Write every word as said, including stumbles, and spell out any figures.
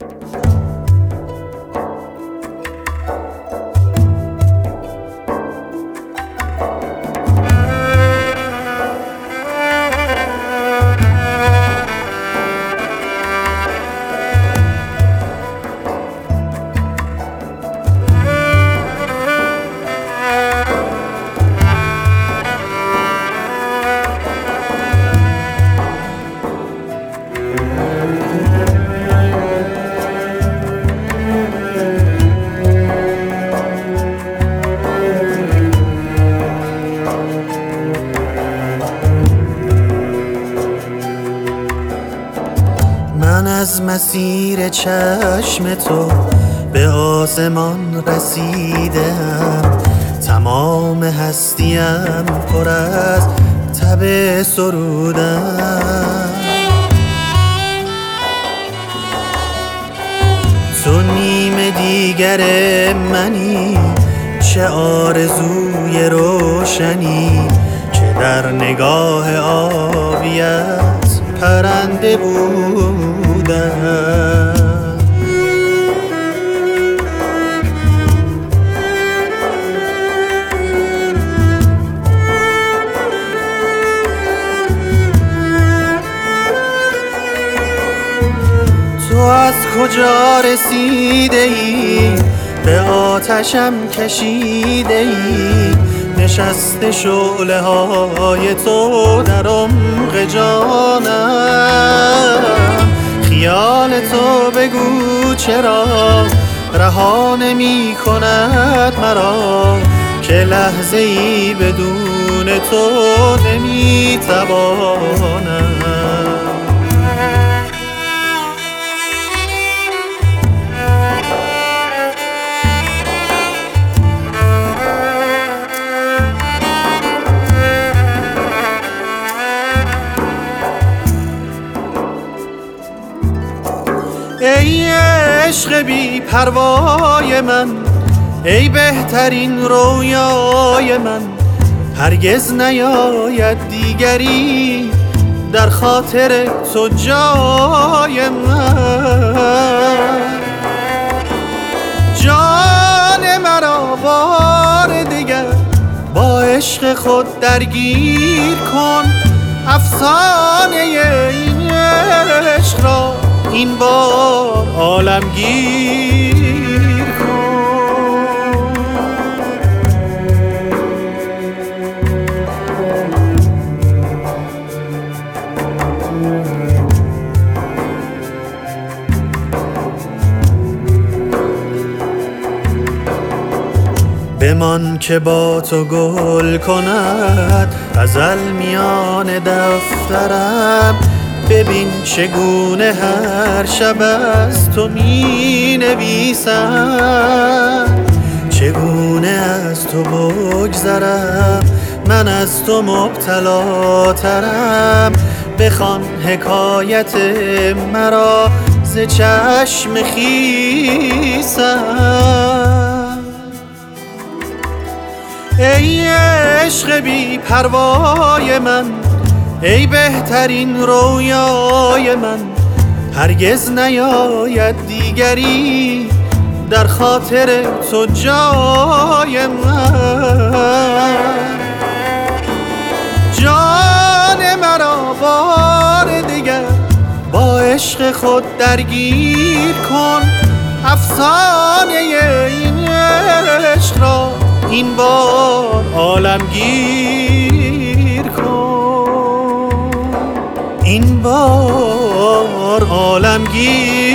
من از مسیر چشم تو به آسمان رسیدم، تمام هستیم پر از تب سرودم. تو نیم دیگر منی، چه آرزوی روشنی که در نگاه آبیت پرنده بودم. تو از کجا رسیده ای؟ به آتشم کشیده ای، نشسته شعله های تو در عمق جانم. خیال تو بگو چرا رها نمی کند مرا، که لحظه ای بدون تو نمی توانم. ای عشق بی پروای من، ای بهترین رویای من، هرگز نیاید دیگری در خاطر تو جای من. جان مرا بار دیگر با عشق خود درگیر کن، افسانه این عشق را این بار عالمگیر کن. بمان که با تو گل کند غزل میان دفترم، ببین چگونه هر شب از تو می نویسم. چگونه از تو بگذرم، من از تو مبتلاترم. بخوان حکایت مرا ز چشم خیسم. ای عشق بی پروای من، ای بهترین رویای من، هرگز نیاید دیگری در خاطر تو جای من. جان مرا بار دیگر با عشق خود درگیر کن، افسانه این عشق را این بار عالمگیر کن. این بار عالمگیر